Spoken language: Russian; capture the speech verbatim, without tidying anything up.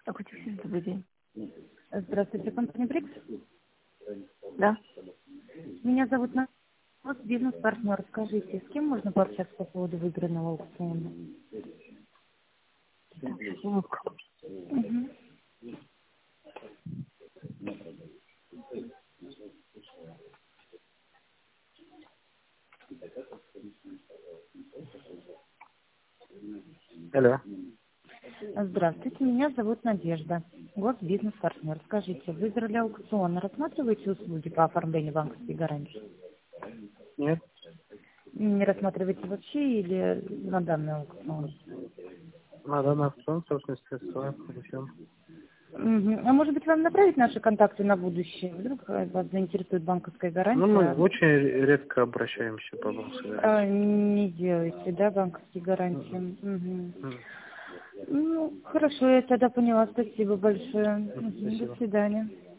Я хочу всем добрый день. Здравствуйте, компания Брикс. Да? Меня зовут Настя, вот бизнес-партнер. Скажите, с кем можно пообщаться по поводу выигранного аукциона? Так, сейчас минутку. Мгм. Алло. Здравствуйте, меня зовут Надежда. Вот бизнес-партнер. Скажите, выиграли аукцион. Рассматриваете услуги по оформлению банковской гарантии? Нет? Не рассматриваете вообще или на данный аукцион? Надо на аукцион, собственно, средства. Зачем? Мгм. А может быть, вам направить наши контакты на будущее? Вдруг э, вас заинтересует банковская Ну, мы гарантия? очень редко обращаемся по банковской А, гарантии. не делаете, да, банковские Мгм. гарантии? Мгм. Мгм. Ну, хорошо, я тогда поняла. Спасибо большое. Мгм. Мгм. До Спасибо. свидания.